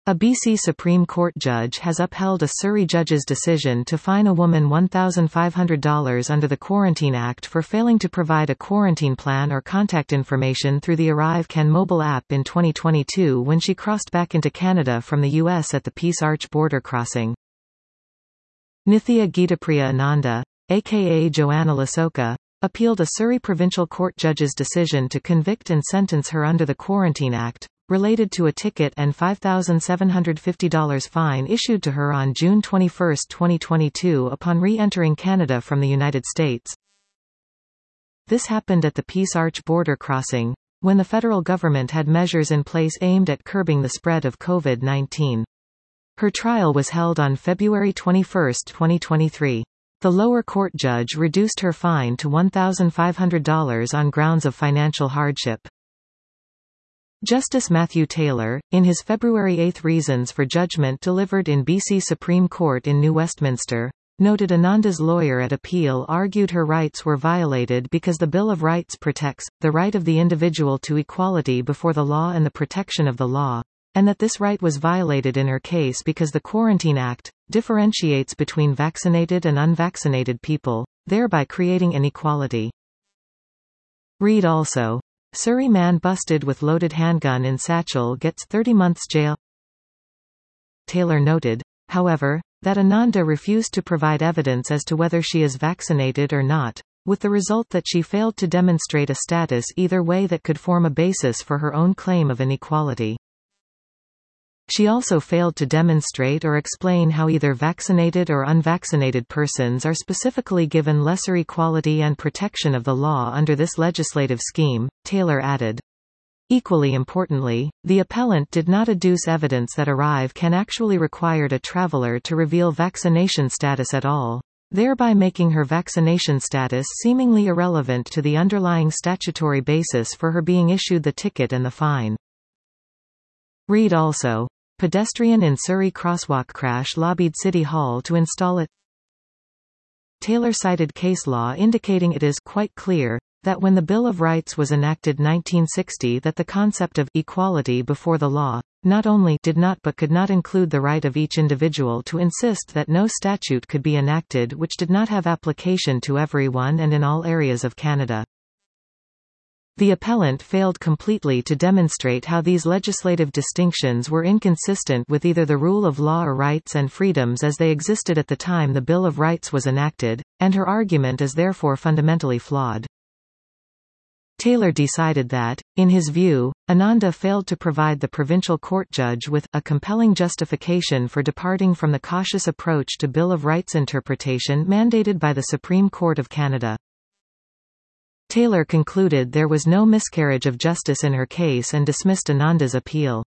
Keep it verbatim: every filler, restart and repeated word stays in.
A B C Supreme Court judge has upheld a Surrey judge's decision to fine a woman one thousand five hundred dollars under the Quarantine Act for failing to provide a quarantine plan or contact information through the ArriveCan mobile app in twenty twenty-two when she crossed back into Canada from the U S at the Peace Arch border crossing. Nithya Geetapriya Ananda, aka Joanna Lasoka, appealed a Surrey Provincial Court judge's decision to convict and sentence her under the Quarantine Act, related to a ticket and five thousand seven hundred fifty dollars fine issued to her on June twenty-first, twenty twenty-two upon re-entering Canada from the United States. This happened at the Peace Arch border crossing, when the federal government had measures in place aimed at curbing the spread of COVID nineteen. Her trial was held on February twenty-first, twenty twenty-three. The lower court judge reduced her fine to one thousand five hundred dollars on grounds of financial hardship. Justice Matthew Taylor, in his February eighth reasons for judgment delivered in B C Supreme Court in New Westminster, noted Ananda's lawyer at appeal argued her rights were violated because the Bill of Rights protects the right of the individual to equality before the law and the protection of the law, and that this right was violated in her case because the Quarantine Act differentiates between vaccinated and unvaccinated people, thereby creating inequality. Read also, Surrey man busted with loaded handgun in satchel gets thirty months jail. Taylor noted, however, that Ananda refused to provide evidence as to whether she is vaccinated or not, with the result that she failed to demonstrate a status either way that could form a basis for her own claim of inequality. She also failed to demonstrate or explain how either vaccinated or unvaccinated persons are specifically given lesser equality and protection of the law under this legislative scheme, Taylor added. Equally importantly, the appellant did not adduce evidence that ArriveCan actually required a traveler to reveal vaccination status at all, thereby making her vaccination status seemingly irrelevant to the underlying statutory basis for her being issued the ticket and the fine. Read also, pedestrian in Surrey crosswalk crash lobbied City Hall to install it. Taylor cited case law indicating it is quite clear that when the Bill of Rights was enacted nineteen sixty that the concept of equality before the law not only did not but could not include the right of each individual to insist that no statute could be enacted which did not have application to everyone and in all areas of Canada. The appellant failed completely to demonstrate how these legislative distinctions were inconsistent with either the rule of law or rights and freedoms as they existed at the time the Bill of Rights was enacted, and her argument is therefore fundamentally flawed. Taylor decided that, in his view, Ananda failed to provide the provincial court judge with a compelling justification for departing from the cautious approach to Bill of Rights interpretation mandated by the Supreme Court of Canada. Taylor concluded there was no miscarriage of justice in her case and dismissed Ananda's appeal.